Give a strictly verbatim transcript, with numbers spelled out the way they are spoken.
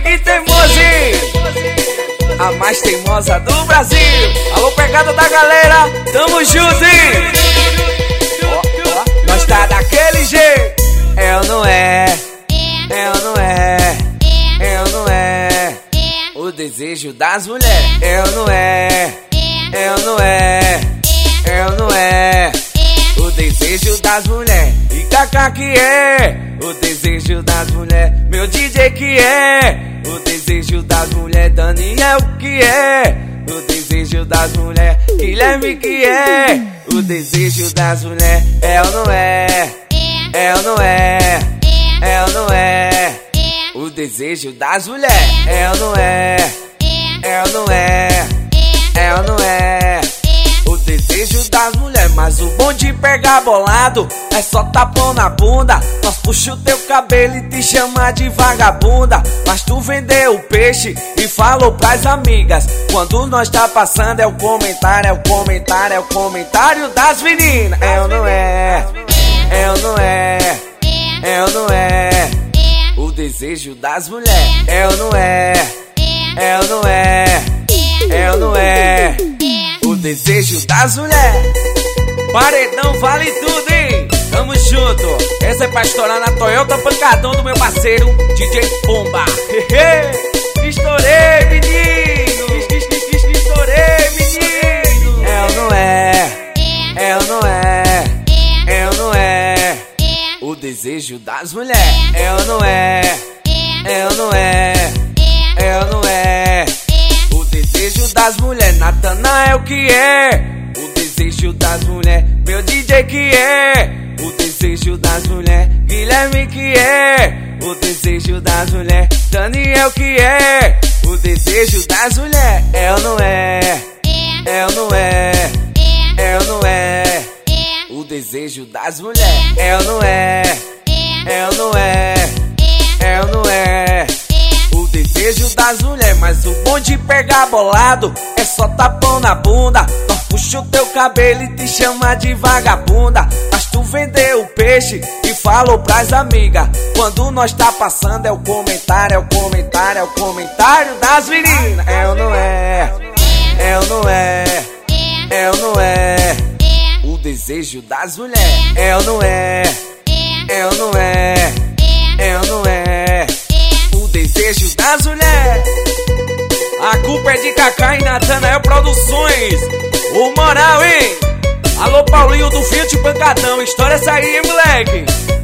e teimosinho, a mais teimosa do Brasil. Alô, pegada da galera, tamo junto, hein? Oh, oh, nós tá daquele jeito. É ou não é? É ou não é? É ou não é? O desejo das mulheres. É ou não é? É ou não é? É ou não é? O desejo das mulheres. E Kaká que é o desejo das mulheres. Meu D J que é o desejo das mulheres. Daniel que é o desejo das mulheres. Guilherme que é o desejo das mulheres. É ou não é? É ou não é? É ou não é? O desejo das mulheres. É ou não é? É ou não é? É ou não é? O desejo das mulheres. Mas o bom de pegar bolado é só tapão na bunda. Nós puxa o teu cabelo e te chama de vagabunda. Mas tu vendeu o peixe e falou pras amigas. Quando nós tá passando é o comentário, é o comentário, é o comentário das meninas. É ou não é? É ou não é? É ou não é? O desejo das mulheres. É ou não é? É ou não é? É ou não é? O desejo das mulheres. Paredão vale tudo, hein? Tamo junto. Essa é pra estourar na Toyota Pancadão do meu parceiro D J Pomba. Estourei, menino. Estourei, menino. É ou não é? É ou não é? É ou não é? O desejo das mulheres. É ou não é? É ou não é? É ou não é? O desejo das mulheres. Natanael que é o desejo das mulheres. Meu D J que é o desejo das mulheres. Guilherme que é o desejo das mulheres. Daniel que é o desejo das mulheres. É ou não é? É ou não é? É ou não é? O desejo das mulheres. É ou não é? É ou não é? É ou não é? O desejo das mulheres. Mas o bom de pegar bolado é só tapão na bunda. Nós puxa o teu cabelo e te chama de vagabunda. Mas tu vendeu o peixe e falou pras amigas. Quando nós tá passando é o comentário, é o comentário, é o comentário das meninas. É ou não é? É ou não é? É ou não é? O desejo das mulheres. É ou não é? É ou não é? É ou não é? O desejo das mulheres. A culpa é de Kaká e Natanael Produções. O moral, hein? Alô, Paulinho do Fiat Pancadão. História essa aí, hein, moleque?